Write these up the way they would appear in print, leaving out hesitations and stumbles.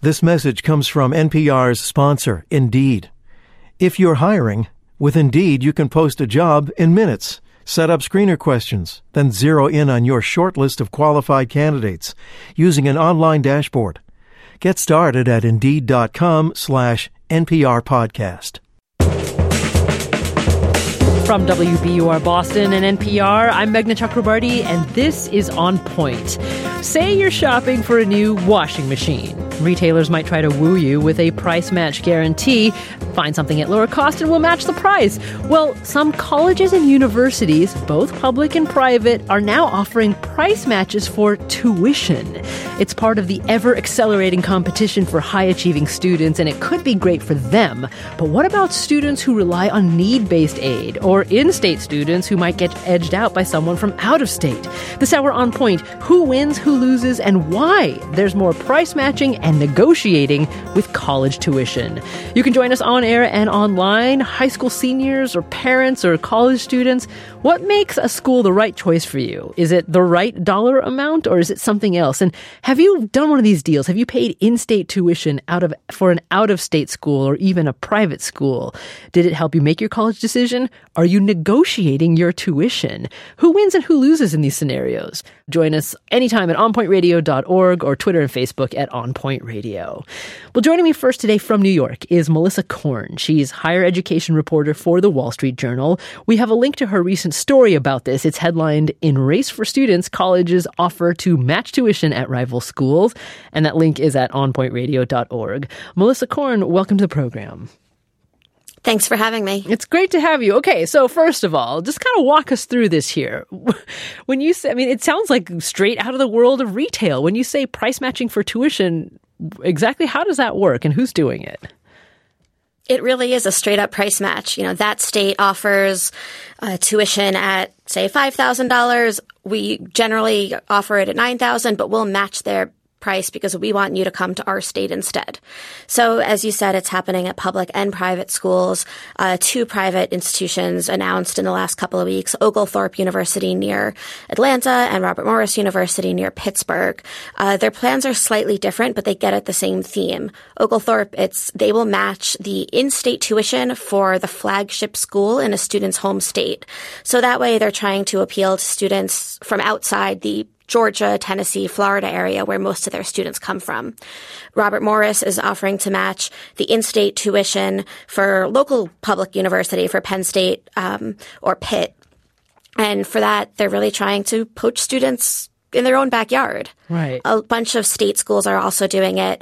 This message comes from NPR's sponsor, Indeed. If you're hiring, with Indeed you can post a job in minutes, set up screener questions, then zero in on your short list of qualified candidates using an online dashboard. Get started at Indeed.com/NPR podcast. From WBUR Boston and NPR, I'm Meghna Chakrabarti, and this is On Point. Say you're shopping for a new washing machine. Retailers might try to woo you with a price match guarantee. Find something at lower cost and we'll match the price. Well, some colleges and universities, both public and private, are now offering price matches for tuition. It's part of the ever-accelerating competition for high-achieving students, and it could be great for them. But what about students who rely on need-based aid, or in-state students who might get edged out by someone from out of state? This hour On Point, who wins, who loses, and why there's more price matching and negotiating with college tuition. You can join us on air and online. High school seniors or parents or college students, what makes a school the right choice for you? Is it the right dollar amount or is it something else? And have you done one of these deals? Have you paid in-state tuition for an out-of-state school or even a private school? Did it help you make your college decision? Are you negotiating your tuition? Who wins and who loses in these scenarios? Join us anytime at onpointradio.org or Twitter and Facebook at onpointradio. Well, joining me first today from New York is Melissa Korn. She's higher education reporter for the Wall Street Journal. We have a link to her recent story about this. It's headlined, "In Race for Students, Colleges Offer to Match Tuition at Rival Schools." And that link is at onpointradio.org. Melissa Korn, welcome to the program. Thanks for having me. It's great to have you. Okay, so first of all, just kind of walk us through this here. When you say, it sounds like straight out of the world of retail. When you say price matching for tuition, exactly how does that work and who's doing it? It really is a straight up price match. That state offers tuition at, say, $5,000. We generally offer it at $9,000, but we'll match their price because we want you to come to our state instead. So as you said, it's happening at public and private schools. Two private institutions announced in the last couple of weeks, Oglethorpe University near Atlanta and Robert Morris University near Pittsburgh. Their plans are slightly different, but they get at the same theme. Oglethorpe, they will match the in-state tuition for the flagship school in a student's home state. So that way they're trying to appeal to students from outside the Georgia, Tennessee, Florida area where most of their students come from. Robert Morris is offering to match the in-state tuition for local public university, for Penn State or Pitt. And for that, they're really trying to poach students in their own backyard. Right. A bunch of state schools are also doing it.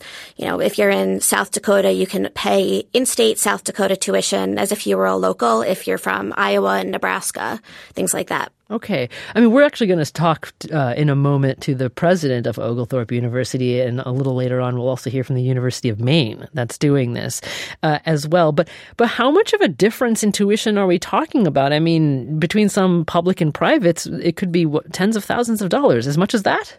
If you're in South Dakota, you can pay in-state South Dakota tuition as if you were a local, if you're from Iowa and Nebraska, things like that. Okay. We're actually going to talk in a moment to the president of Oglethorpe University, and a little later on we'll also hear from the University of Maine that's doing this as well. But how much of a difference in tuition are we talking about? Between some public and privates, it could be tens of thousands of dollars, as much as that?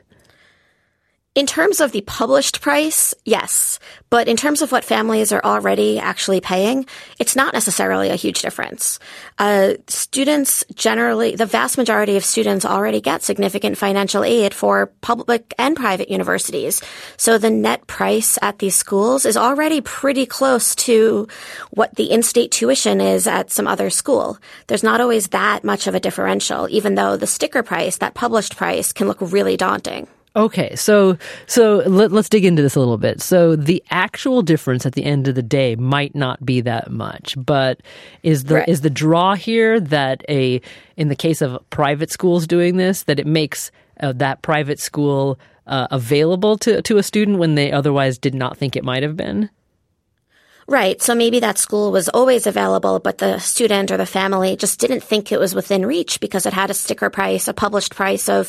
In terms of the published price, yes. But in terms of what families are already actually paying, it's not necessarily a huge difference. Students generally, the vast majority of students already get significant financial aid for public and private universities. So the net price at these schools is already pretty close to what the in-state tuition is at some other school. There's not always that much of a differential, even though the sticker price, that published price, can look really daunting. Okay, so let's dig into this a little bit. So the actual difference at the end of the day might not be that much, but is the draw here that in the case of private schools doing this, that it makes that private school available to a student when they otherwise did not think it might have been? Right. So maybe that school was always available, but the student or the family just didn't think it was within reach because it had a sticker price, a published price of,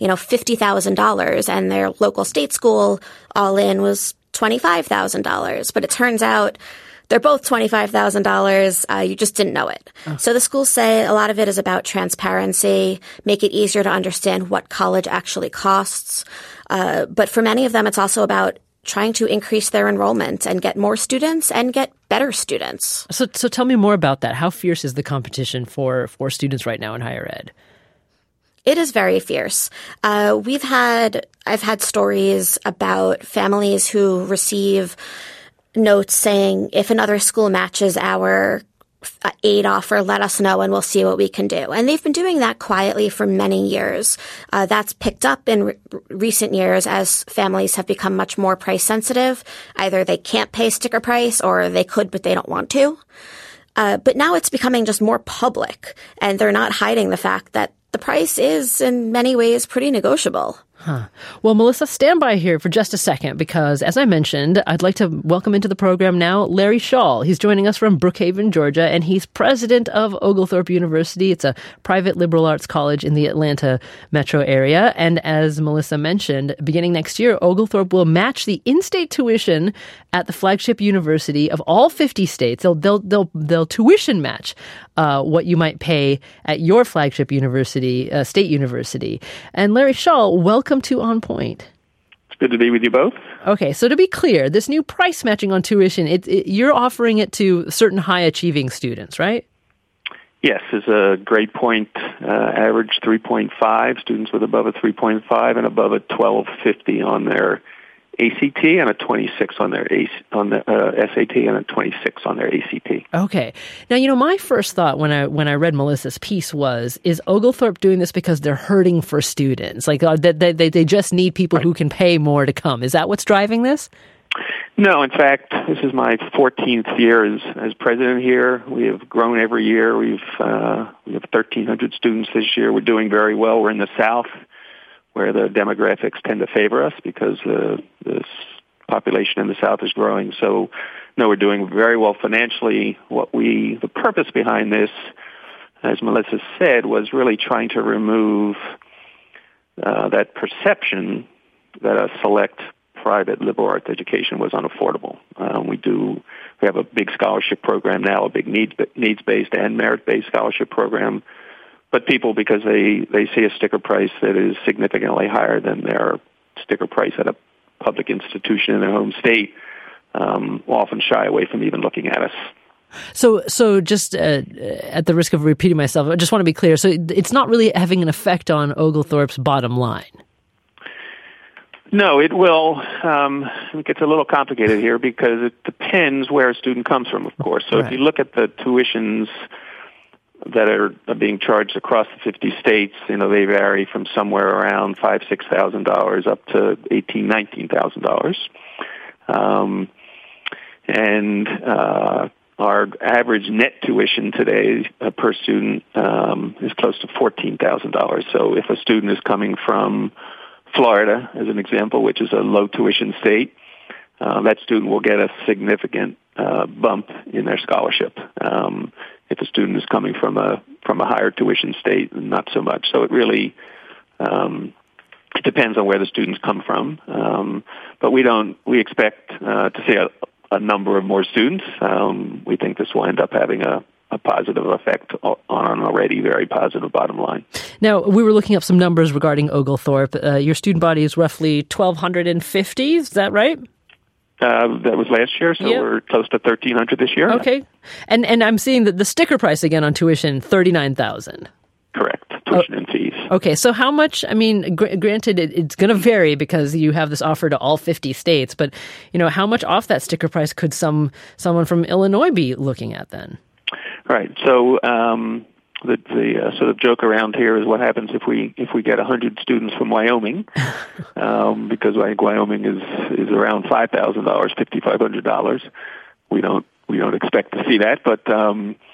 $50,000, and their local state school all in was $25,000. But it turns out they're both $25,000. You just didn't know it. Oh. So the schools say a lot of it is about transparency, make it easier to understand what college actually costs. But for many of them, it's also about trying to increase their enrollment and get more students and get better students. So tell me more about that. How fierce is the competition for students right now in higher ed? It is very fierce. I've had stories about families who receive notes saying, if another school matches our aid offer, let us know and we'll see what we can do. And they've been doing that quietly for many years. That's picked up in recent years as families have become much more price sensitive. Either they can't pay sticker price or they could, but they don't want to. But now it's becoming just more public, and they're not hiding the fact that the price is in many ways pretty negotiable. Huh. Well, Melissa, stand by here for just a second because, as I mentioned, I'd like to welcome into the program now Larry Schall. He's joining us from Brookhaven, Georgia, and he's president of Oglethorpe University. It's a private liberal arts college in the Atlanta metro area. And as Melissa mentioned, beginning next year, Oglethorpe will match the in-state tuition at the flagship university of all 50 states. They'll tuition match what you might pay at your flagship university, state university. And Larry Schall, welcome to On Point. It's good to be with you both. Okay, so to be clear, this new price matching on tuition, you're offering it to certain high-achieving students, right? Yes, it's a grade point average 3.5, students with above a 3.5 and above a 1250 on their ACT and a 26 on their SAT and a 26 on their ACT. Okay. Now, my first thought when I read Melissa's piece is Oglethorpe doing this because they're hurting for students? Like they just need people who can pay more to come. Is that what's driving this? No, in fact, this is my 14th year as president here. We have grown every year. We have 1,300 students this year. We're doing very well. We're in the South, where the demographics tend to favor us because the population in the South is growing. So, no, we're doing very well financially. The purpose behind this, as Melissa said, was really trying to remove that perception that a select private liberal arts education was unaffordable. We have a big scholarship program now, a big needs-based and merit-based scholarship program. But people, because they see a sticker price that is significantly higher than their sticker price at a public institution in their home state, often shy away from even looking at us. So just at the risk of repeating myself, I just want to be clear. So it's not really having an effect on Oglethorpe's bottom line. No, it will. It gets a little complicated here because it depends where a student comes from, of course. So If you look at the tuitions that are being charged across the 50 states, they vary from somewhere around $5,000-$6,000 up to $18,000-$19,000. And our average net tuition today per student is close to $14,000. So if a student is coming from Florida, as an example, which is a low tuition state, that student will get a significant bump in their scholarship. If a student is coming from a higher tuition state, not so much. So it really it depends on where the students come from. But we expect to see a number of more students. We think this will end up having a positive effect on an already very positive bottom line. Now, we were looking up some numbers regarding Oglethorpe. Your student body is roughly 1,250, is that right? That was last year, so we're close to 1,300 this year. Okay. And I'm seeing that the sticker price again on tuition, $39,000. Correct. Tuition and fees. Okay, so how much, granted, it's going to vary because you have this offer to all 50 states, but, how much off that sticker price could someone from Illinois be looking at then? Right. So the sort of joke around here is what happens if we get 100 students from Wyoming, because I think Wyoming is around $5,000, $5,500. We don't expect to see that, but a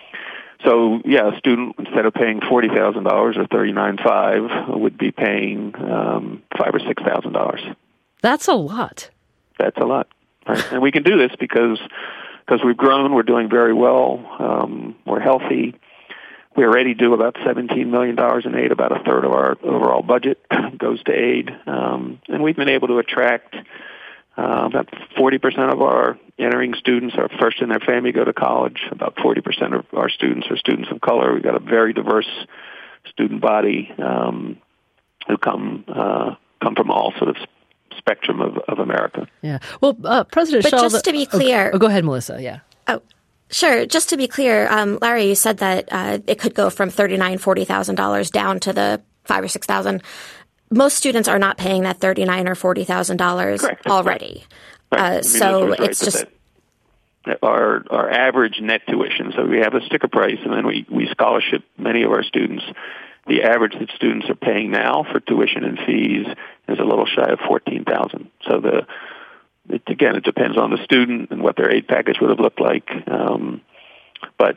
student, instead of paying $40,000 or $39,500, would be paying $5,000 or $6,000. That's a lot. That's a lot, right? And we can do this because we've grown, we're doing very well, we're healthy. We already do about $17 million in aid. About a third of our overall budget goes to aid. And we've been able to attract about 40% of our entering students are first in their family go to college. About 40% of our students are students of color. We've got a very diverse student body who come from all sort of spectrum of America. Yeah. Well, President Schall... But just to be clear... Oh, go ahead, Melissa. Yeah. Oh, sure. Just to be clear, Larry, you said that it could go from $39,000, $40,000 down to the $5,000 or $6,000. Most students are not paying that $39,000 or $40,000 already. Right. So it's just our average net tuition. So we have a sticker price, and then we scholarship many of our students. The average that students are paying now for tuition and fees is a little shy of $14,000. So it depends on the student and what their aid package would have looked like. But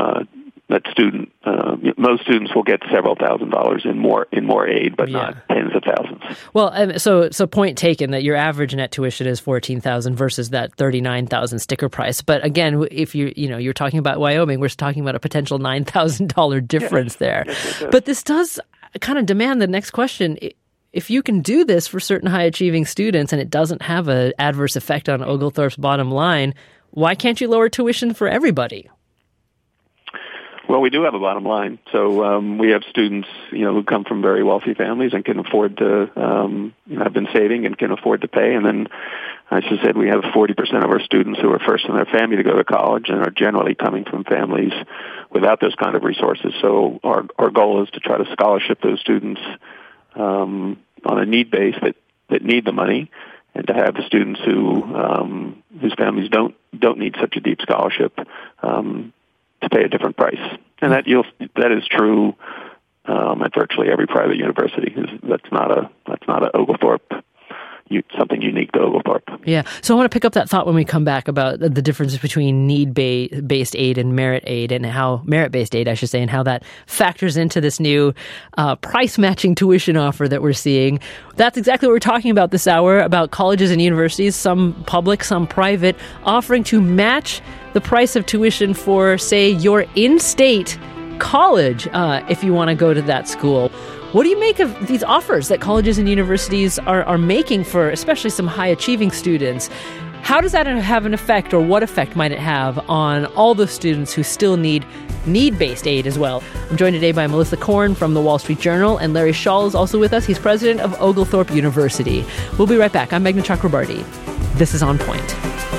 most students will get several $1,000s in more aid, but not tens of thousands. Well, so point taken that your average net tuition is $14,000 versus that $39,000 sticker price. But again, if you're talking about Wyoming, we're talking about a potential $9,000 difference there. Yes, but this does kind of demand the next question. If you can do this for certain high-achieving students and it doesn't have an adverse effect on Oglethorpe's bottom line, why can't you lower tuition for everybody? Well, we do have a bottom line. So we have students, who come from very wealthy families and can afford to, have been saving and can afford to pay. And then, as I said, we have 40% of our students who are first in their family to go to college and are generally coming from families without those kind of resources. So our goal is to try to scholarship those students on a need base that need the money, and to have the students whose families don't need such a deep scholarship to pay a different price. And that is true at virtually every private university. That's not a Oglethorpe, something unique to Oglethorpe. Yeah. So I want to pick up that thought when we come back about the differences between need-based aid and merit aid, and how merit-based aid, I should say, and how that factors into this new price-matching tuition offer that we're seeing. That's exactly what we're talking about this hour, about colleges and universities, some public, some private, offering to match the price of tuition for, say, your in-state college if you want to go to that school. What do you make of these offers that colleges and universities are making for especially some high-achieving students? How does that have an effect, or what effect might it have on all those students who still need need-based aid as well? I'm joined today by Melissa Korn from the Wall Street Journal, and Larry Shaw is also with us. He's president of Oglethorpe University. We'll be right back. I'm Meghna Chakrabarty. This is On Point.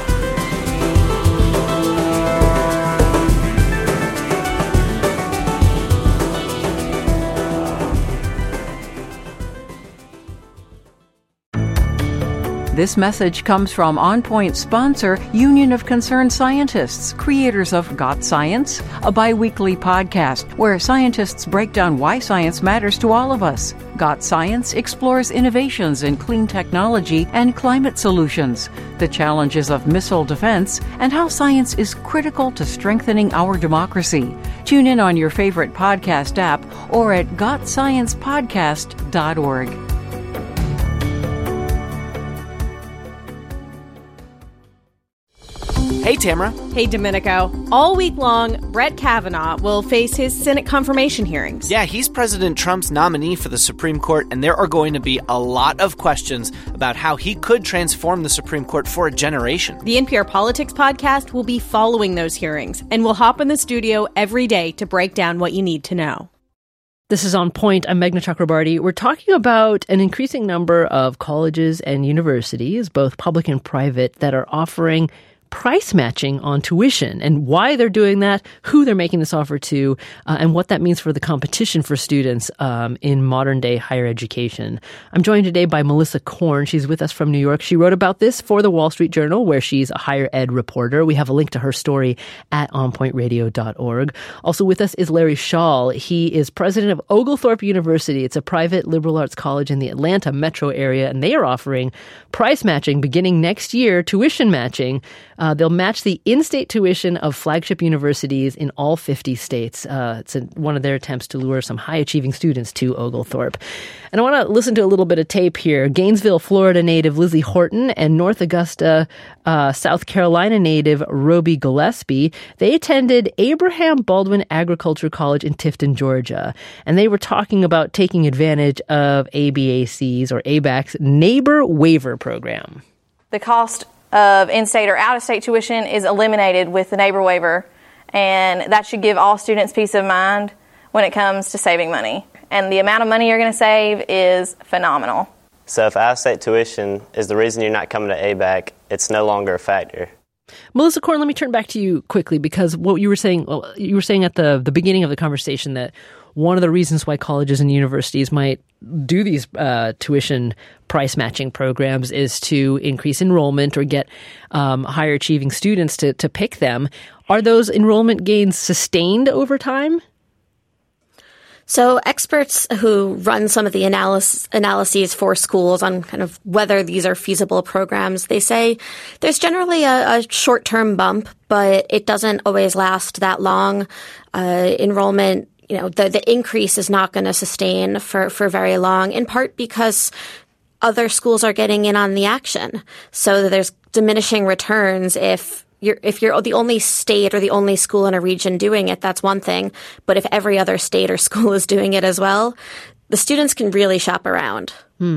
This message comes from On Point sponsor, Union of Concerned Scientists, creators of Got Science, a bi-weekly podcast where scientists break down why science matters to all of us. Got Science explores innovations in clean technology and climate solutions, the challenges of missile defense, and how science is critical to strengthening our democracy. Tune in on your favorite podcast app or at gotsciencepodcast.org. Hey, Tamara. Hey, Domenico. All week long, Brett Kavanaugh will face his Senate confirmation hearings. Yeah, he's President Trump's nominee for the Supreme Court, and there are going to be a lot of questions about how he could transform the Supreme Court for a generation. The NPR Politics podcast will be following those hearings, and we'll hop in the studio every day to break down what you need to know. This is On Point. I'm Meghna Chakrabarty. We're talking about an increasing number of colleges and universities, both public and private, that are offering price matching on tuition, and why they're doing that, who they're making this offer to, and what that means for the competition for students in modern-day higher education. I'm joined today by Melissa Korn. She's with us from New York. She wrote about this for the Wall Street Journal, where she's a higher ed reporter. We have a link to her story at onpointradio.org. Also with us is Larry Shaw. He is president of Oglethorpe University. It's a private liberal arts college in the Atlanta metro area, and they are offering price matching beginning next year, tuition matching. They'll match the in-state tuition of flagship universities in all 50 states. It's one of their attempts to lure some high-achieving students to Oglethorpe. And I want to listen to a little bit of tape here. Gainesville, Florida native Lizzie Horton and North Augusta, South Carolina native Roby Gillespie, they attended Abraham Baldwin Agriculture College in Tifton, Georgia. And they were talking about taking advantage of ABAC's or ABAC's Neighbor Waiver Program. The cost of in-state or out-of-state tuition is eliminated with the neighbor waiver, and that should give all students peace of mind when it comes to saving money. And the amount of money you're going to save is phenomenal. So if out-of-state tuition is the reason you're not coming to ABAC, it's no longer a factor. Melissa Korn, let me turn back to you quickly, because what you were saying at the beginning of the conversation that one of the reasons why colleges and universities might do these tuition price matching programs is to increase enrollment or get higher achieving students to pick them. Are those enrollment gains sustained over time? So experts who run some of the analyses for schools on kind of whether these are feasible programs, they say there's generally a short-term bump, but it doesn't always last that long. Enrollment, the increase is not going to sustain for very long, in part because other schools are getting in on the action. So there's diminishing returns if you're the only state or the only school in a region doing it, that's one thing. But if every other state or school is doing it as well, the students can really shop around.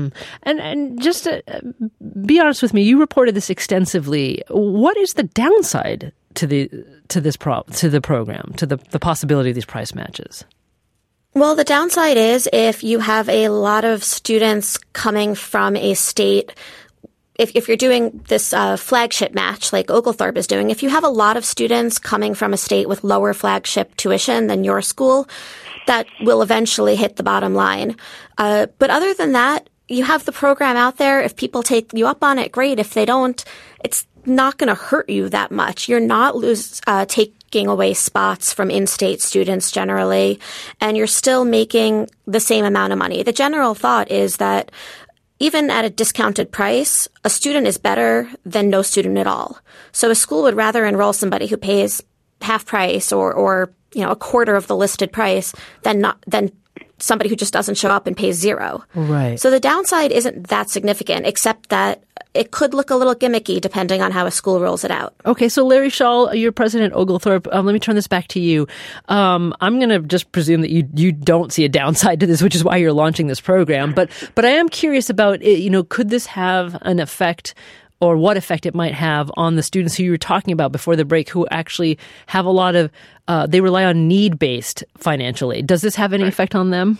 And just to be honest with me, you reported this extensively. What is the downside to the program, to the possibility of these price matches? Well, the downside is if you have a lot of students coming from a state. If you're doing this flagship match like Oglethorpe is doing, if you have a lot of students coming from a state with lower flagship tuition than your school, that will eventually hit the bottom line. But other than that, you have the program out there. If people take you up on it, great. If they don't, it's not going to hurt you that much. You're not taking away spots from in-state students generally, and you're still making the same amount of money. The general thought is that even at a discounted price, a student is better than no student at all. So a school would rather enroll somebody who pays half price or a quarter of the listed price than somebody who just doesn't show up and pays zero. Right. So the downside isn't that significant, except that it could look a little gimmicky depending on how a school rolls it out. Okay, so Larry Schall, you're president at Oglethorpe. Let me turn this back to you. I'm going to just presume that you don't see a downside to this, which is why you're launching this program. But I am curious about, could this have an effect, or what effect it might have on the students who you were talking about before the break, who actually have a lot of, they rely on need-based financial aid. Does this have any effect on them?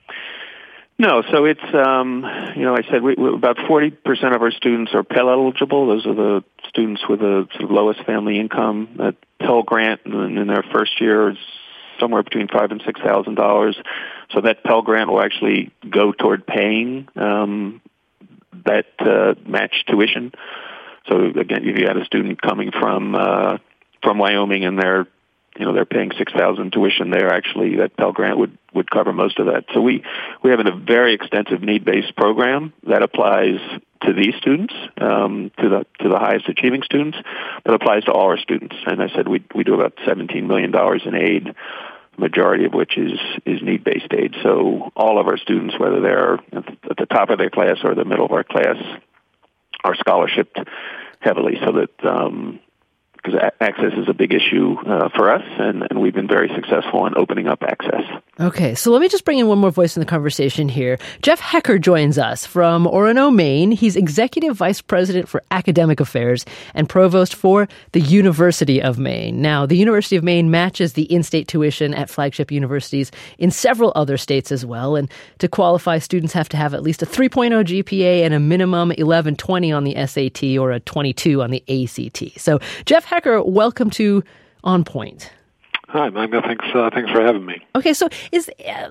No, so it's, I said about 40% of our students are Pell eligible. Those are the students with the sort of lowest family income. That Pell grant in their first year is somewhere between $5,000 and $6,000. So that Pell grant will actually go toward paying that matched tuition. So again, if you had a student coming from Wyoming and they're paying $6,000 tuition there, actually that Pell Grant would cover most of that. So we have a very extensive need-based program that applies to these students, to the highest achieving students, but applies to all our students. And I said we do about $17 million in aid, the majority of which is need-based aid. So all of our students, whether they're at the top of their class or the middle of our class, are scholarshiped heavily, so that because access is a big issue for us, and we've been very successful in opening up access. Okay, so let me just bring in one more voice in the conversation here. Jeff Hecker joins us from Orono, Maine. He's Executive Vice President for Academic Affairs and Provost for the University of Maine. Now, the University of Maine matches the in-state tuition at flagship universities in several other states as well, and to qualify, students have to have at least a 3.0 GPA and a minimum 1120 on the SAT or a 22 on the ACT. So, Jeff Hecker, welcome to On Point. Hi, Magda. Thanks for having me. Okay, so is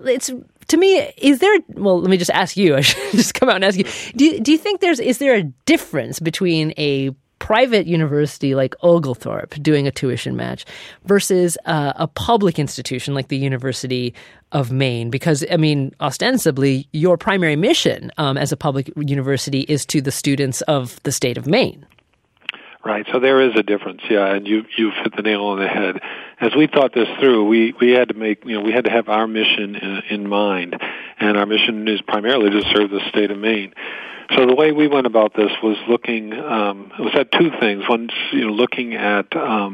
there? Well, let me just ask you. I should just come out and ask you. Do you think is there a difference between a private university like Oglethorpe doing a tuition match versus a public institution like the University of Maine? Because, I mean, ostensibly, your primary mission as a public university is to the students of the state of Maine. Right, so there is a difference, yeah, and you've hit the nail on the head. As we thought this through, we had to we had to have our mission in mind, and our mission is primarily to serve the state of Maine. So the way we went about this was looking at two things. One, looking at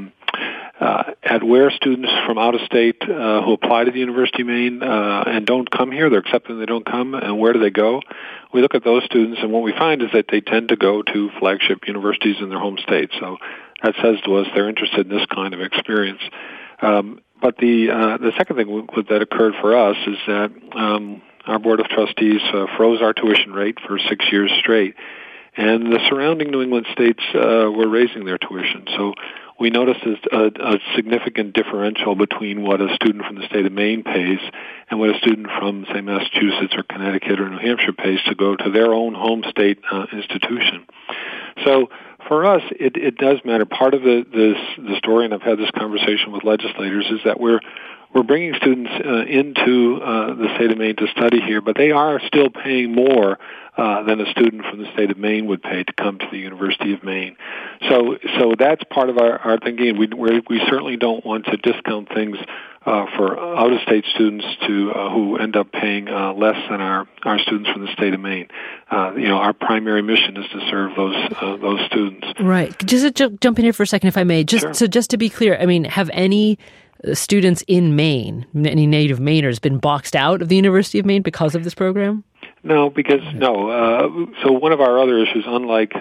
where students from out of state who apply to the University of Maine and don't come here, they're accepted and they don't come, and where do they go? We look at those students, and what we find is that they tend to go to flagship universities in their home state. So that says to us they're interested in this kind of experience. But the second thing that occurred for us is that our Board of Trustees froze our tuition rate for 6 years straight. And the surrounding New England states were raising their tuition. So we noticed a significant differential between what a student from the state of Maine pays and what a student from, say, Massachusetts or Connecticut or New Hampshire pays to go to their own home state institution. So for us, it does matter. Part of the story, and I've had this conversation with legislators, is that we're bringing students into the state of Maine to study here, but they are still paying more than a student from the state of Maine would pay to come to the University of Maine. So that's part of our thinking. We certainly don't want to discount things for out-of-state students who end up paying less than our students from the state of Maine. Our primary mission is to serve those students. Right. Just jump in here for a second, if I may. Sure. So just to be clear, I mean, have any students in Maine, any native Mainers, been boxed out of the University of Maine because of this program? No, so one of our other issues, unlike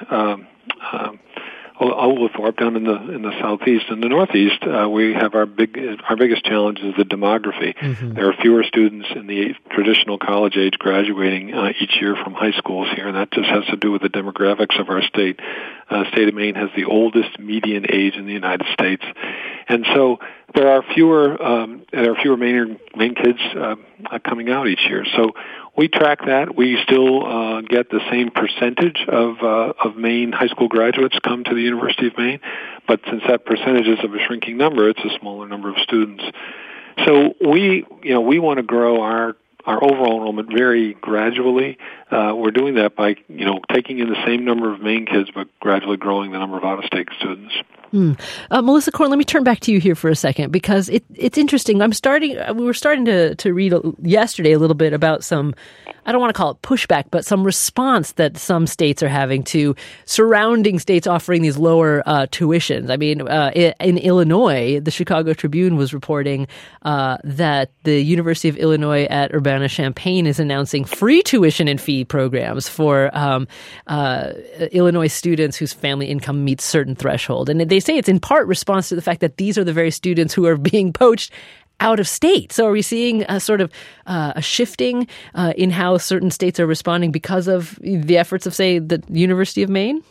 Oglethorpe down in the southeast and the northeast, we have our biggest challenge is the demography. Mm-hmm. There are fewer students in the traditional college age graduating each year from high schools here, and that just has to do with the demographics of our state. State of Maine has the oldest median age in the United States, and so there are fewer Maine kids coming out each year. So we track that. We still get the same percentage of Maine high school graduates come to the University of Maine, but since that percentage is of a shrinking number, it's a smaller number of students. So we want to grow our overall enrollment very gradually. We're doing that by taking in the same number of Maine kids, but gradually growing the number of out-of-state students. Melissa Korn, let me turn back to you here for a second, because it's interesting. We were starting to read yesterday a little bit about some, I don't want to call it pushback, but some response that some states are having to surrounding states offering these lower tuitions. I mean, in Illinois, the Chicago Tribune was reporting that the University of Illinois at Urbana-Champaign is announcing free tuition and fee programs for Illinois students whose family income meets certain threshold. And they say it's in part response to the fact that these are the very students who are being poached out of state. So are we seeing a sort of a shifting in how certain states are responding because of the efforts of, say, the University of Maine?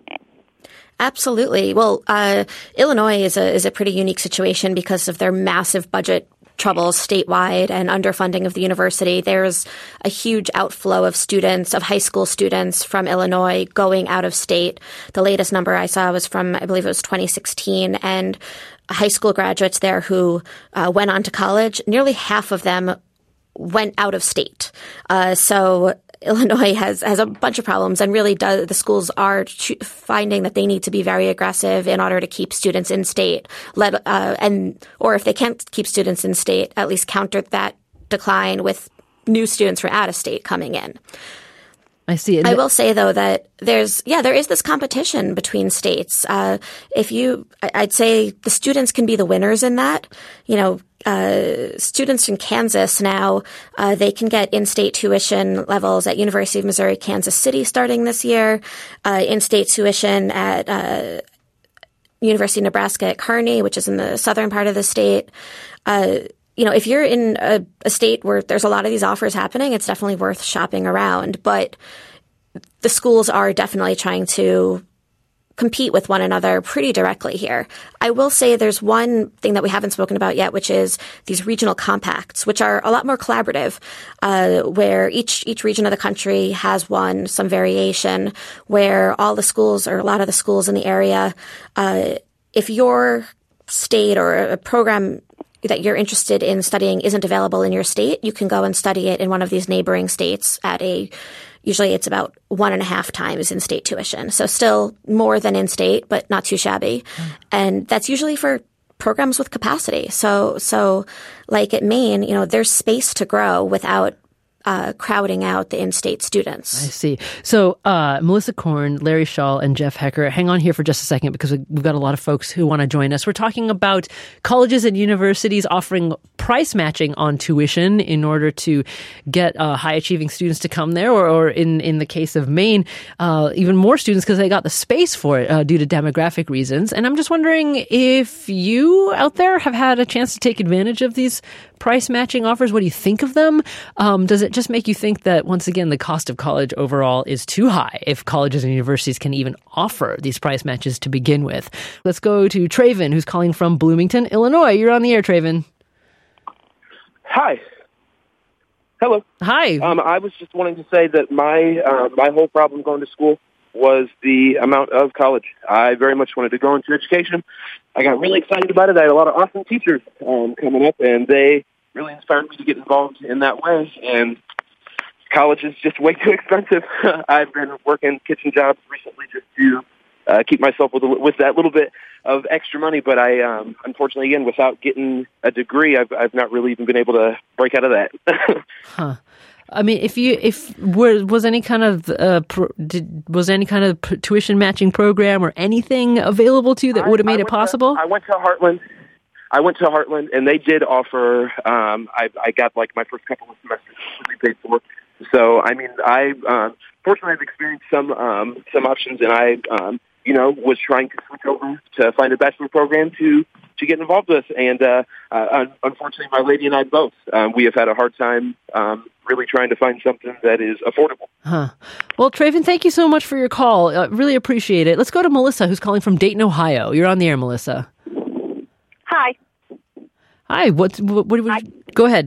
Absolutely. Well, Illinois is a pretty unique situation because of their massive budget troubles statewide and underfunding of the university. There's a huge outflow of students, of high school students from Illinois going out of state. The latest number I saw was from, I believe it was 2016, and high school graduates there who went on to college, nearly half of them went out of state. So Illinois has a bunch of problems, and really the schools are finding that they need to be very aggressive in order to keep students in state, or if they can't keep students in state, at least counter that decline with new students from out of state coming in. I see it. I will say, though, that there is this competition between states. I'd say the students can be the winners in that. Students in Kansas now, they can get in-state tuition levels at University of Missouri, Kansas City starting this year, in-state tuition at University of Nebraska at Kearney, which is in the southern part of the state. If you're in a state where there's a lot of these offers happening, it's definitely worth shopping around. But the schools are definitely trying to compete with one another pretty directly here. I will say there's one thing that we haven't spoken about yet, which is these regional compacts, which are a lot more collaborative, where each region of the country has some variation, where all the schools or a lot of the schools in the area, if your state or a program that you're interested in studying isn't available in your state, you can go and study it in one of these neighboring states usually it's about 1.5 times in-state tuition. So still more than in-state, but not too shabby. And that's usually for programs with capacity. So like at Maine, there's space to grow without crowding out the in-state students. I see. So Melissa Korn, Larry Schall, and Jeff Hecker, hang on here for just a second because we've got a lot of folks who want to join us. We're talking about colleges and universities offering price matching on tuition in order to get high-achieving students to come there, or in the case of Maine, even more students because they got the space for it due to demographic reasons. And I'm just wondering if you out there have had a chance to take advantage of these price matching offers? What do you think of them? Does it just make you think that, once again, the cost of college overall is too high if colleges and universities can even offer these price matches to begin with? Let's go to Traven, who's calling from Bloomington, Illinois. You're on the air, Traven. Hi. Hello. Hi. I was just wanting to say that my whole problem going to school was the amount of college. I very much wanted to go into education. I got really excited about it. I had a lot of awesome teachers coming up, and they really inspired me to get involved in that way. And college is just way too expensive. I've been working kitchen jobs recently just to keep myself with that little bit of extra money. But I, unfortunately, again, without getting a degree, I've not really even been able to break out of that. Huh. I mean, was any kind of tuition matching program or anything available to you that would have made it possible? I went to Heartland. And they did offer. I got like my first couple of semesters completely paid for. So I mean, fortunately I've experienced some options, and I was trying to switch over to find a bachelor program to get involved with. And unfortunately, my lady and I both, we have had a hard time really trying to find something that is affordable. Huh. Well, Traven, thank you so much for your call. Really appreciate it. Let's go to Melissa, who's calling from Dayton, Ohio. You're on the air, Melissa. Hi. Hi. Hi. Go ahead.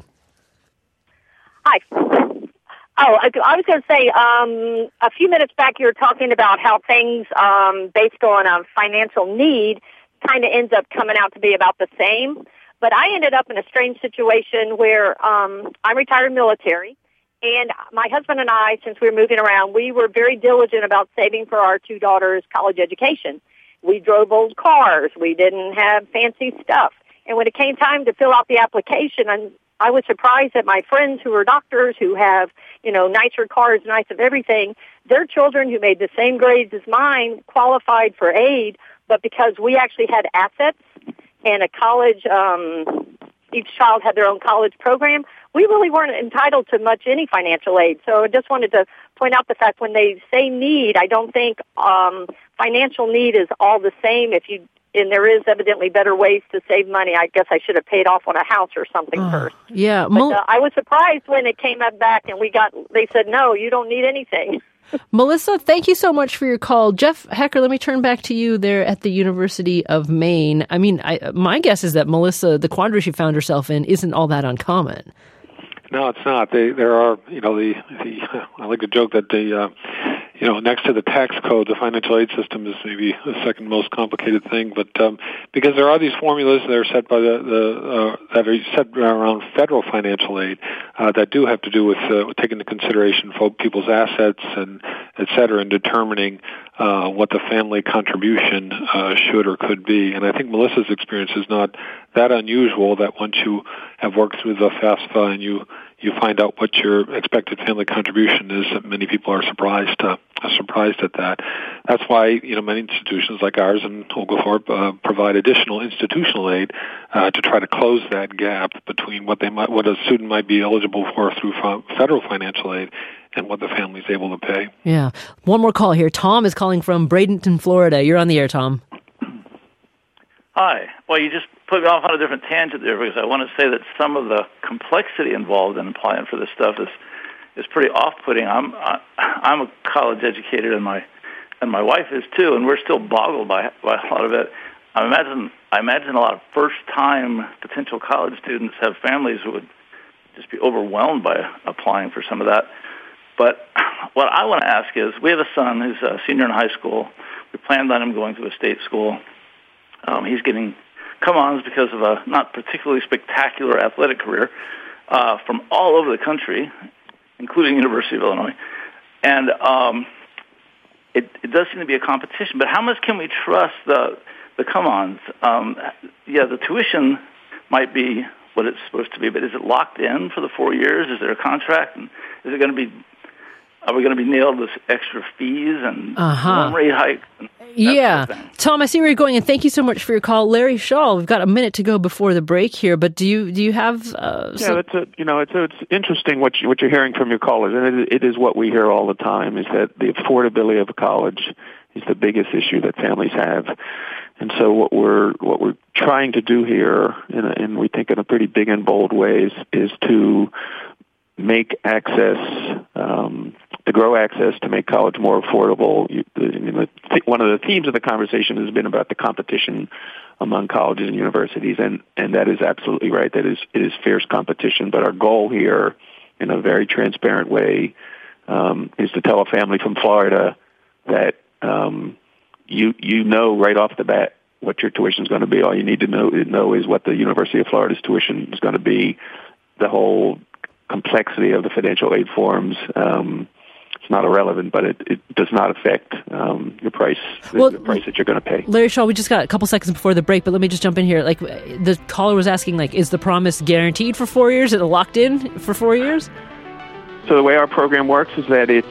Hi. Oh, I was going to say, a few minutes back you were talking about how things based on financial need kind of ends up coming out to be about the same. But I ended up in a strange situation where I'm retired military, and my husband and I, since we were moving around, we were very diligent about saving for our two daughters' college education. We drove old cars. We didn't have fancy stuff. And when it came time to fill out the application, I was surprised that my friends who are doctors, who have, nicer cars, nice of everything, their children who made the same grades as mine qualified for aid, but because we actually had assets and a college, each child had their own college program, we really weren't entitled to much any financial aid. So I just wanted to point out the fact when they say need, I don't think financial need is all the same. And there is evidently better ways to save money. I guess I should have paid off on a house or something first. Yeah. But I was surprised when it came back and they said, no, you don't need anything. Melissa, thank you so much for your call. Jeff Hecker, let me turn back to you there at the University of Maine. I mean, my guess is that Melissa, the quandary she found herself in isn't all that uncommon. No, it's not. There are, I like to joke that next to the tax code, the financial aid system is maybe the second most complicated thing. But because there are these formulas that are set by that are set around federal financial aid that do have to do with taking into consideration people's assets and et cetera, and determining what the family contribution should or could be. And I think Melissa's experience is not that unusual. That once you have worked through the FAFSA and you find out what your expected family contribution is, that many people are surprised at that. That's why many institutions like ours in Oglethorpe provide additional institutional aid to try to close that gap between what a student might be eligible for through federal financial aid and what the family is able to pay. Yeah. One more call here. Tom is calling from Bradenton, Florida. You're on the air, Tom. Hi. Well, you just put me off on a different tangent there, because I want to say that some of the complexity involved in applying for this stuff is pretty off-putting. I'm a college educated, and my wife is too, and we're still boggled by a lot of it. I imagine a lot of first-time potential college students have families who would just be overwhelmed by applying for some of that. But what I want to ask is, we have a son who's a senior in high school. We planned on him going to a state school. He's getting come-ons because of a not particularly spectacular athletic career from all over the country, including University of Illinois. And it does seem to be a competition. But how much can we trust the come-ons? The tuition might be what it's supposed to be, but is it locked in for the 4 years? Is there a contract? And is it going to be? Are we going to be nailed with extra fees and loan rate hikes? Yeah. Tom, I see where you're going, and thank you so much for your call. Larry Shaw, we've got a minute to go before the break here, but do you have it's interesting what you're hearing from your callers, and it is what we hear all the time, is that the affordability of college is the biggest issue that families have. And so what we're trying to do here, and we think in a pretty big and bold ways, is to make access, to grow access, to make college more affordable. One of the themes of the conversation has been about the competition among colleges and universities, and that is absolutely right. That is, it is fierce competition. But our goal here, in a very transparent way, is to tell a family from Florida that you know right off the bat what your tuition is going to be. All you need to know is what the University of Florida's tuition is going to be. The whole complexity of the financial aid forms, it's not irrelevant, but it does not affect your price, the price that you're going to pay. Larry Shaw, we just got a couple seconds before the break, but let me just jump in here. Like, the caller was asking, like, is the promise guaranteed for 4 years? Is it locked in for 4 years? So the way our program works is that it's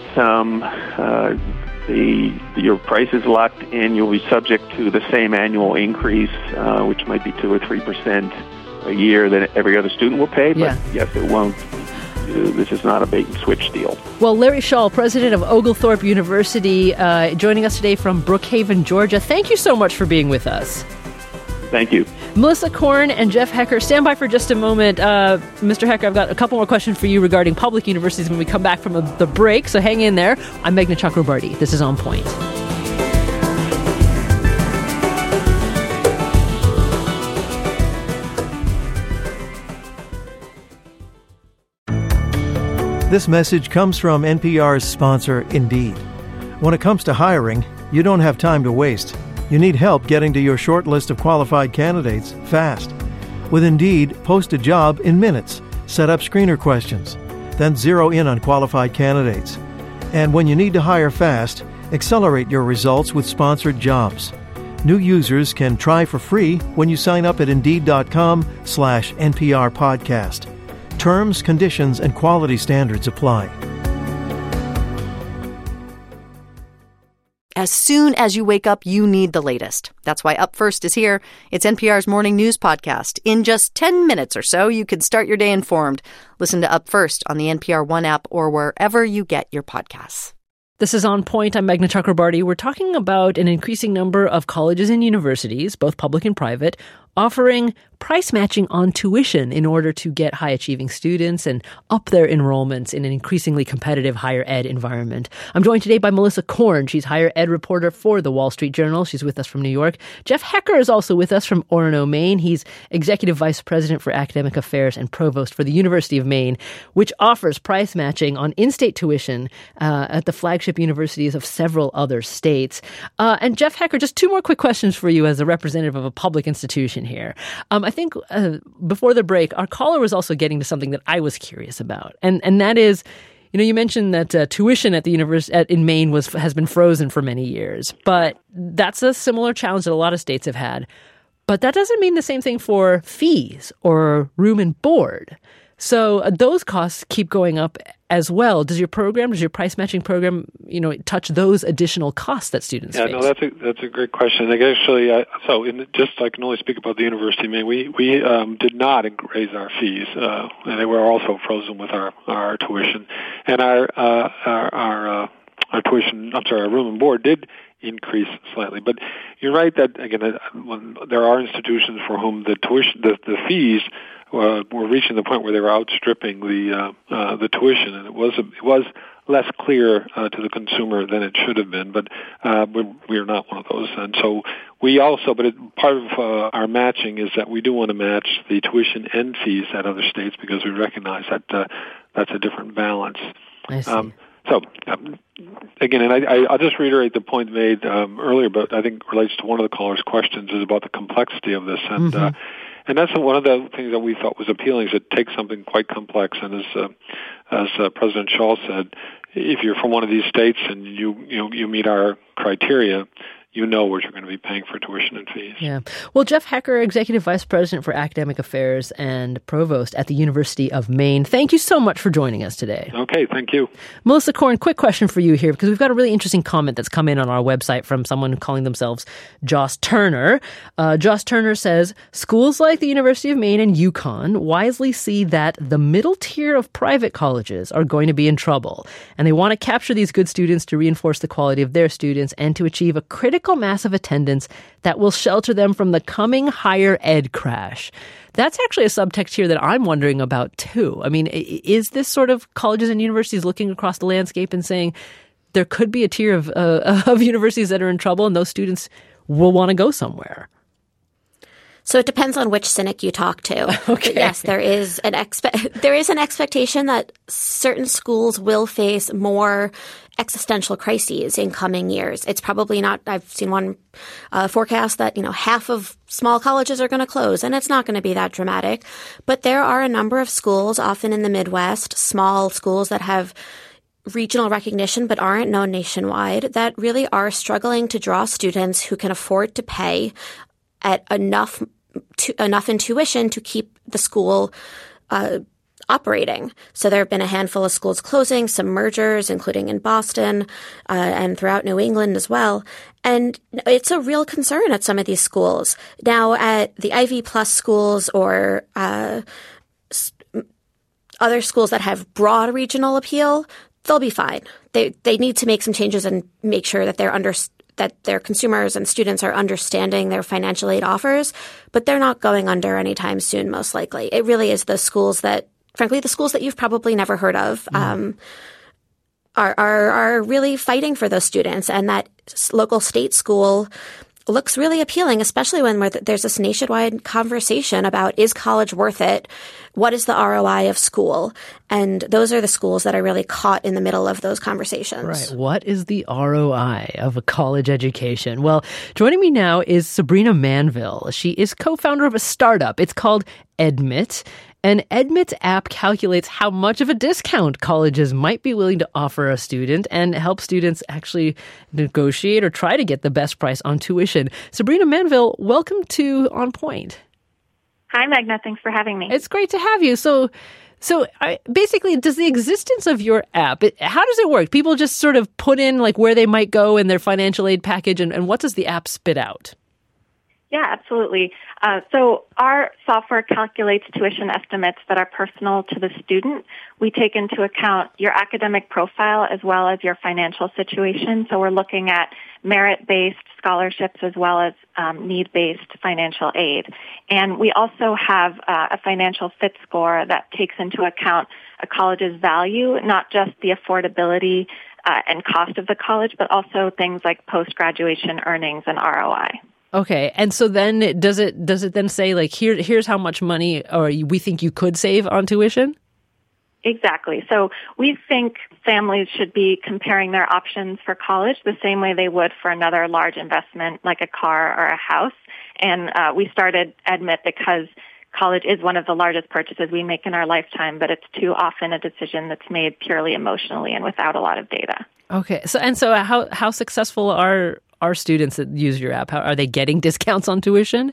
your price is locked in. You'll be subject to the same annual increase, which might be 2 or 3% a year that every other student will pay. But yes, it won't. This is not a bait and switch deal. Well, Larry Shaw, president of Oglethorpe University, joining us today from Brookhaven, Georgia. Thank you so much for being with us. Thank you. Melissa Korn and Jeff Hecker, stand by for just a moment. Mr. Hecker, I've got a couple more questions for you regarding public universities when we come back from the break, so hang in there. I'm Meghna Chakrabarty. This is On Point. This message comes from NPR's sponsor, Indeed. When it comes to hiring, you don't have time to waste. You need help getting to your short list of qualified candidates fast. With Indeed, post a job in minutes, set up screener questions, then zero in on qualified candidates. And when you need to hire fast, accelerate your results with sponsored jobs. New users can try for free when you sign up at Indeed.com/NPR podcast. Terms, conditions, and quality standards apply. As soon as you wake up, you need the latest. That's why Up First is here. It's NPR's morning news podcast. In just 10 minutes or so, you can start your day informed. Listen to Up First on the NPR One app or wherever you get your podcasts. This is On Point. I'm Meghna Chakrabarty. We're talking about an increasing number of colleges and universities, both public and private, offering price matching on tuition in order to get high-achieving students and up their enrollments in an increasingly competitive higher ed environment. I'm joined today by Melissa Korn. She's higher ed reporter for The Wall Street Journal. She's with us from New York. Jeff Hecker is also with us from Orono, Maine. He's executive vice president for academic affairs and provost for the University of Maine, which offers price matching on in-state tuition at the flagship universities of several other states. And Jeff Hecker, just two more quick questions for you as a representative of a public institution here. I think before the break, our caller was also getting to something that I was curious about, and that is, you know, you mentioned that tuition at the university in Maine has been frozen for many years, but that's a similar challenge that a lot of states have had. But that doesn't mean the same thing for fees or room and board. So those costs keep going up as well. Does your price matching program, touch those additional costs that students face? No, that's a great question. Like actually, I can only speak about the University of Maine. We did not raise our fees, and they were also frozen with our tuition, and our tuition. our room and board did increase slightly. But you're right that again, when there are institutions for whom the fees were reaching the point where they were outstripping the tuition, and it was less clear to the consumer than it should have been. But we are not one of those, and so we also. But part of our matching is that we do want to match the tuition and fees at other states because we recognize that that's a different balance. I see. Again, and I'll just reiterate the point made earlier, but I think relates to one of the caller's questions is about the complexity of this, and and that's one of the things that we thought was appealing is it takes something quite complex, and as President Shaw said, if you're from one of these states and you meet our criteria, you know what you're going to be paying for tuition and fees. Yeah. Well, Jeff Hecker, Executive Vice President for Academic Affairs and Provost at the University of Maine, thank you so much for joining us today. Okay, thank you. Melissa Korn, quick question for you here, because we've got a really interesting comment that's come in on our website from someone calling themselves Joss Turner. Joss Turner says, schools like the University of Maine and UConn wisely see that the middle tier of private colleges are going to be in trouble, and they want to capture these good students to reinforce the quality of their students and to achieve a critical critical mass of attendance that will shelter them from the coming higher ed crash. That's actually a subtext here that I'm wondering about, too. I mean, is this sort of colleges and universities looking across the landscape and saying there could be a tier of universities that are in trouble and those students will want to go somewhere? So it depends on which cynic you talk to. Okay. But yes, there is an expectation that certain schools will face more existential crises in coming years. It's probably not. I've seen one forecast that half of small colleges are going to close, and it's not going to be that dramatic. But there are a number of schools, often in the Midwest, small schools that have regional recognition but aren't known nationwide, that really are struggling to draw students who can afford to pay at enough in tuition to keep the school operating. So there have been a handful of schools closing, some mergers, including in Boston and throughout New England as well. And it's a real concern at some of these schools. Now, at the Ivy Plus schools or other schools that have broad regional appeal, they'll be fine. They need to make some changes and make sure that that their consumers and students are understanding their financial aid offers, but they're not going under anytime soon, most likely. It really is the schools that, frankly, the schools that you've probably never heard of are really fighting for those students. And that local state school looks really appealing, especially when there's this nationwide conversation about, is college worth it? What is the ROI of school? And those are the schools that are really caught in the middle of those conversations. Right. What is the ROI of a college education? Well, joining me now is Sabrina Manville. She is co-founder of a startup. It's called Edmit. And Edmit's app calculates how much of a discount colleges might be willing to offer a student and help students actually negotiate or try to get the best price on tuition. Sabrina Manville, welcome to On Point. Hi, Magna. Thanks for having me. It's great to have you. So basically, does the existence of your app, how does it work? People just sort of put in like where they might go in their financial aid package, and what does the app spit out? Yeah, absolutely. So our software calculates tuition estimates that are personal to the student. We take into account your academic profile as well as your financial situation. So we're looking at merit-based scholarships as well as need-based financial aid. And we also have a financial fit score that takes into account a college's value, not just the affordability and cost of the college, but also things like post-graduation earnings and ROI. Okay, and so then does it then say like here's how much money or we think you could save on tuition? Exactly. So we think families should be comparing their options for college the same way they would for another large investment like a car or a house. And we started Edmit because college is one of the largest purchases we make in our lifetime, but it's too often a decision that's made purely emotionally and without a lot of data. Okay. So how successful are students that use your app? Are they getting discounts on tuition?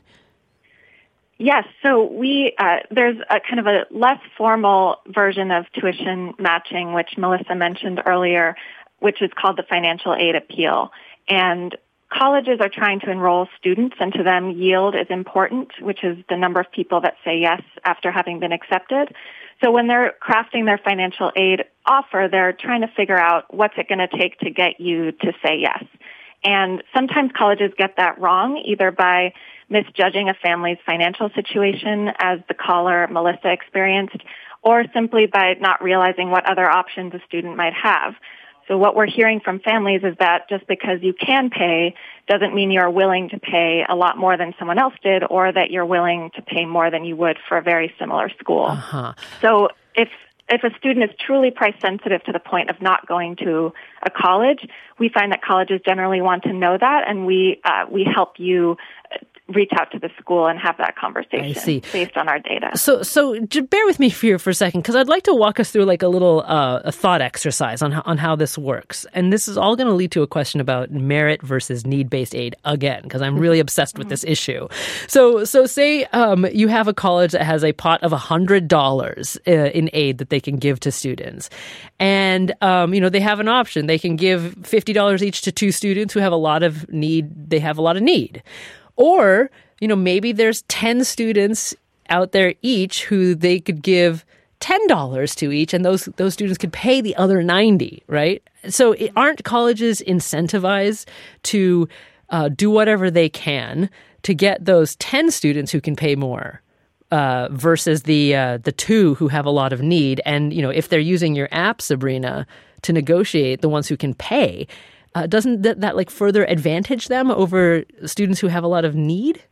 Yes. So there's a kind of a less formal version of tuition matching, which Melissa mentioned earlier, which is called the financial aid appeal. And colleges are trying to enroll students, and to them, yield is important, which is the number of people that say yes after having been accepted. So when they're crafting their financial aid offer, they're trying to figure out what's it going to take to get you to say yes. And sometimes colleges get that wrong, either by misjudging a family's financial situation, as the caller Melissa experienced, or simply by not realizing what other options a student might have. So what we're hearing from families is that just because you can pay doesn't mean you're willing to pay a lot more than someone else did, or that you're willing to pay more than you would for a very similar school. Uh-huh. So if a student is truly price sensitive to the point of not going to a college, we find that colleges generally want to know that, and we help you reach out to the school and have that conversation based on our data. So bear with me here for a second, because I'd like to walk us through like a little a thought exercise on how this works. And this is all going to lead to a question about merit versus need-based aid again, because I'm really obsessed with this issue. So say you have a college that has a pot of $100 in aid that they can give to students. And, they have an option. They can give $50 each to two students who have a lot of need. They have a lot of need. Or, maybe there's 10 students out there each who they could give $10 to each, and those students could pay the other 90, right? So aren't colleges incentivized to do whatever they can to get those 10 students who can pay more versus the 2 who have a lot of need. And, if they're using your app, Sabrina, to negotiate the ones who can pay, doesn't that like further advantage them over students who have a lot of need?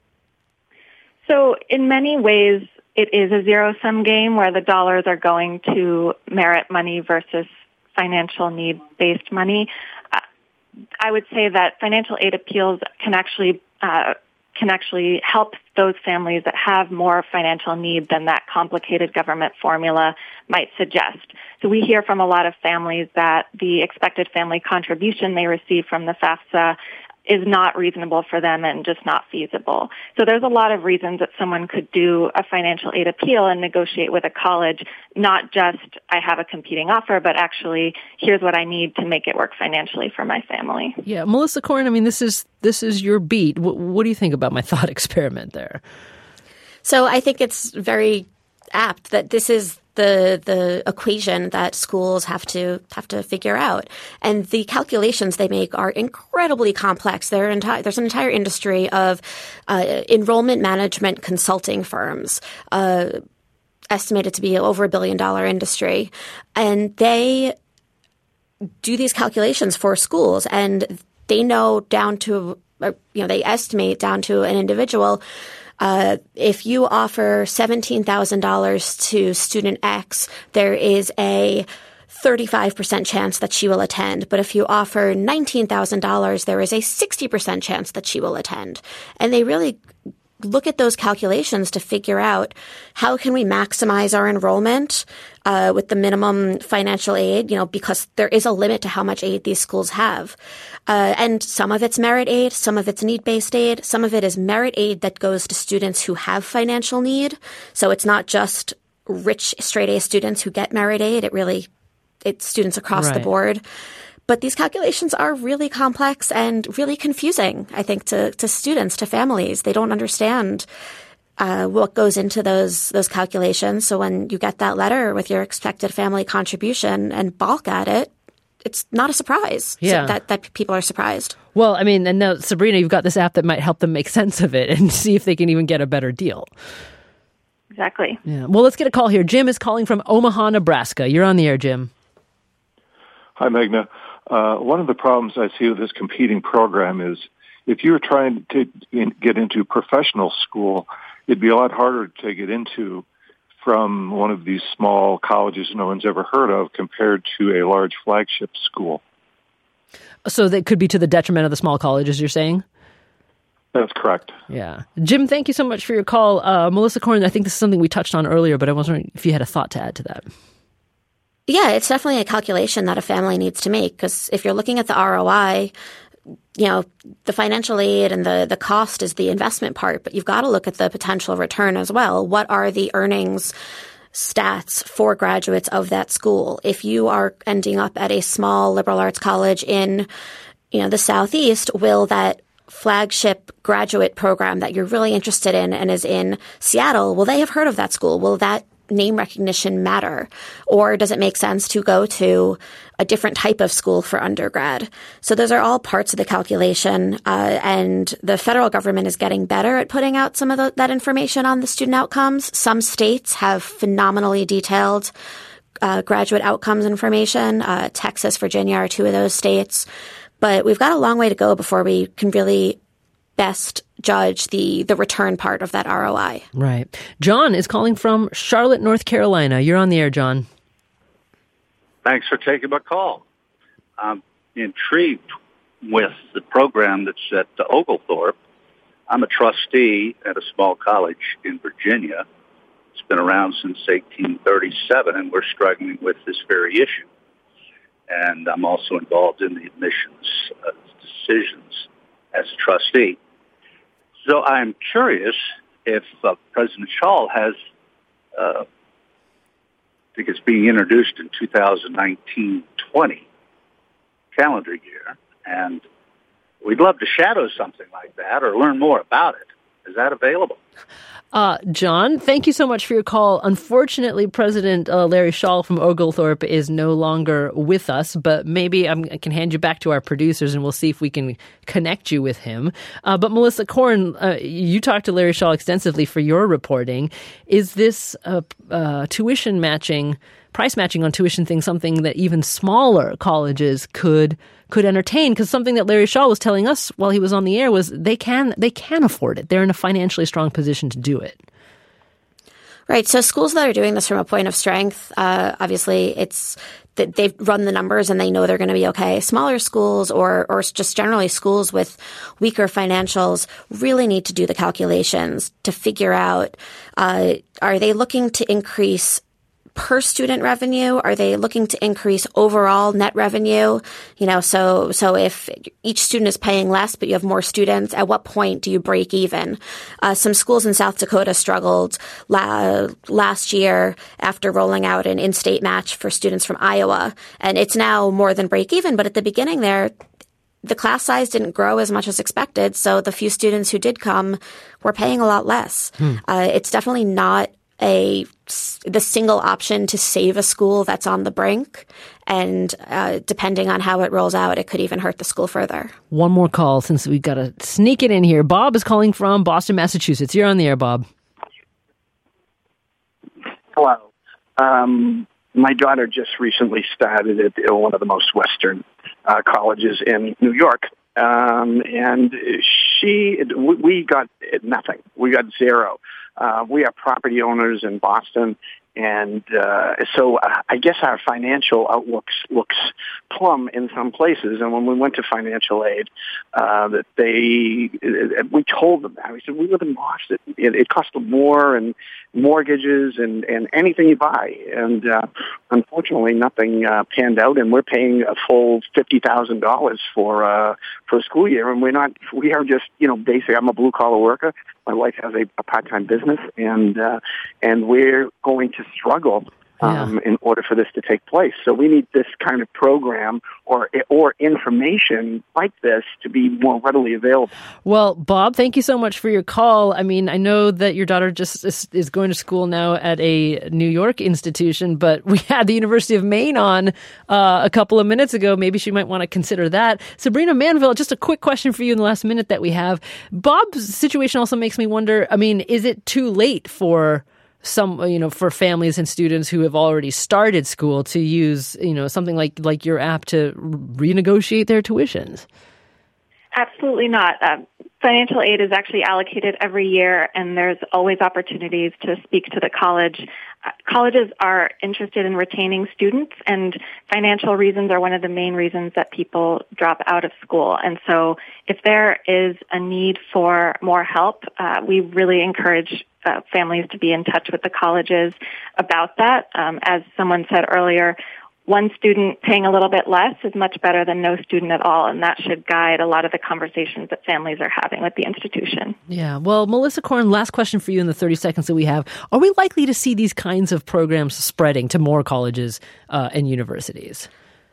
So in many ways, it is a zero-sum game where the dollars are going to merit money versus financial need-based money. I would say that financial aid appeals can actually help those families that have more financial need than that complicated government formula might suggest. So we hear from a lot of families that the expected family contribution they receive from the FAFSA is not reasonable for them and just not feasible. So there's a lot of reasons that someone could do a financial aid appeal and negotiate with a college, not just I have a competing offer, but actually here's what I need to make it work financially for my family. Yeah, Melissa Corn, I mean, this is your beat. What do you think about my thought experiment there? So I think it's very apt that this is the equation that schools have to figure out. And the calculations they make are incredibly complex. There's an entire industry of enrollment management consulting firms, estimated to be over $1 billion industry. And they do these calculations for schools, and they know down to, they estimate down to an individual. If you offer $17,000 to student X, there is a 35% chance that she will attend. But if you offer $19,000, there is a 60% chance that she will attend. And they really look at those calculations to figure out how can we maximize our enrollment with the minimum financial aid, because there is a limit to how much aid these schools have. And some of it's merit aid, some of it's need-based aid, some of it is merit aid that goes to students who have financial need. So it's not just rich straight-A students who get merit aid. It's students across the board. But these calculations are really complex and really confusing, I think, to students, to families. They don't understand what goes into those calculations. So when you get that letter with your expected family contribution and balk at it, it's not a surprise that people are surprised. Well, I mean, and now, Sabrina, you've got this app that might help them make sense of it and see if they can even get a better deal. Exactly. Yeah. Well, let's get a call here. Jim is calling from Omaha, Nebraska. You're on the air, Jim. Hi, Meghna. One of the problems I see with this competing program is if you're trying to get into professional school, it'd be a lot harder to get into from one of these small colleges no one's ever heard of compared to a large flagship school. So that could be to the detriment of the small colleges, you're saying? That's correct. Yeah. Jim, thank you so much for your call. Melissa Corn, I think this is something we touched on earlier, but I was wondering if you had a thought to add to that. Yeah, it's definitely a calculation that a family needs to make, because if you're looking at the ROI, the financial aid and the cost is the investment part, but you've got to look at the potential return as well. What are the earnings stats for graduates of that school? If you are ending up at a small liberal arts college in, the Southeast, will that flagship graduate program that you're really interested in and is in Seattle, will they have heard of that school? Will that name recognition matter? Or does it make sense to go to a different type of school for undergrad? So those are all parts of the calculation. And the federal government is getting better at putting out some of that information on the student outcomes. Some states have phenomenally detailed graduate outcomes information. Texas, Virginia are two of those states. But we've got a long way to go before we can really best judge the return part of that ROI. Right. John is calling from Charlotte, North Carolina. You're on the air, John. Thanks for taking my call. I'm intrigued with the program that's at Oglethorpe. I'm a trustee at a small college in Virginia. It's been around since 1837, and we're struggling with this very issue. And I'm also involved in the admissions decisions as a trustee. So I'm curious if President Schall has, I think it's being introduced in 2019-20 calendar year, and we'd love to shadow something like that or learn more about it. Is that available? John, thank you so much for your call. Unfortunately, President Larry Shaw from Oglethorpe is no longer with us, but maybe I can hand you back to our producers and we'll see if we can connect you with him. But Melissa Korn, you talked to Larry Shaw extensively for your reporting. Is this tuition matching, price matching on tuition thing something that even smaller colleges could entertain? Because something that Larry Shaw was telling us while he was on the air was they can afford it. They're in a financially strong position to do it. Right. So schools that are doing this from a point of strength, obviously it's that they've run the numbers and they know they're going to be okay. Smaller schools or just generally schools with weaker financials really need to do the calculations to figure out, are they looking to increase per student revenue? Are they looking to increase overall net revenue? So if each student is paying less, but you have more students, at what point do you break even? Some schools in South Dakota struggled last year after rolling out an in-state match for students from Iowa. And it's now more than break even. But at the beginning there, the class size didn't grow as much as expected. So the few students who did come were paying a lot less. It's definitely not the single option to save a school that's on the brink. And depending on how it rolls out, it could even hurt the school further. One more call since we've got to sneak it in here. Bob is calling from Boston, Massachusetts. You're on the air, Bob. Hello. My daughter just recently started at one of the most Western colleges in New York. And we got nothing. We got zero. We are property owners in Boston, and so I guess our financial outlook looks plum in some places. And when we went to financial aid, we told them that. We said, we live in Boston. It costs more and mortgages and anything you buy. And unfortunately, nothing panned out, and we're paying a full $50,000 for a school year. And we are just, basically, I'm a blue-collar worker. My wife has a part-time business, and we're going to struggle in order for this to take place. So we need this kind of program or information like this to be more readily available. Well, Bob, thank you so much for your call. I mean, I know that your daughter just is going to school now at a New York institution, but we had the University of Maine on a couple of minutes ago. Maybe she might want to consider that. Sabrina Manville, just a quick question for you in the last minute that we have. Bob's situation also makes me wonder, I mean, is it too late for for families and students who have already started school to use, something like your app to renegotiate their tuitions? Absolutely not. Financial aid is actually allocated every year, and there's always opportunities to speak to the college. Colleges are interested in retaining students, and financial reasons are one of the main reasons that people drop out of school. And so if there is a need for more help, we really encourage families to be in touch with the colleges about that. As someone said earlier, one student paying a little bit less is much better than no student at all, and that should guide a lot of the conversations that families are having with the institution. Yeah. Well, Melissa Korn, last question for you in the 30 seconds that we have. Are we likely to see these kinds of programs spreading to more colleges and universities?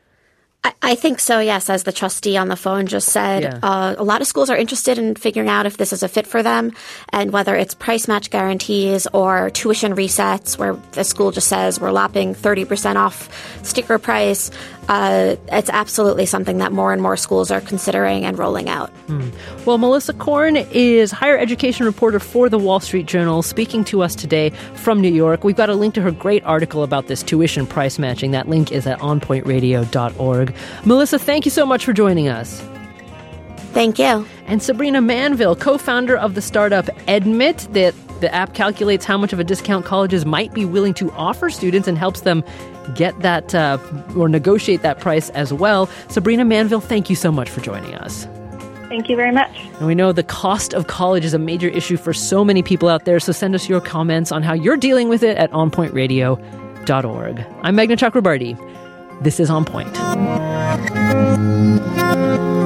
I think so, yes. As the trustee on the phone just said, a lot of schools are interested in figuring out if this is a fit for them, and whether it's price match guarantees or tuition resets where the school just says we're lopping 30% off sticker price. It's absolutely something that more and more schools are considering and rolling out. Well, Melissa Korn is higher education reporter for the Wall Street Journal, speaking to us today from New York. We've got a link to her great article about this tuition price matching. That link is at onpointradio.org. Melissa, thank you so much for joining us. Thank you. And Sabrina Manville, co-founder of the startup Edmit, that the app calculates how much of a discount colleges might be willing to offer students and helps them get that or negotiate that price as well. Sabrina Manville, thank you so much for joining us. Thank you very much. And we know the cost of college is a major issue for so many people out there, so send us your comments on how you're dealing with it at onpointradio.org. I'm Meghna Chakrabarty. This is On Point.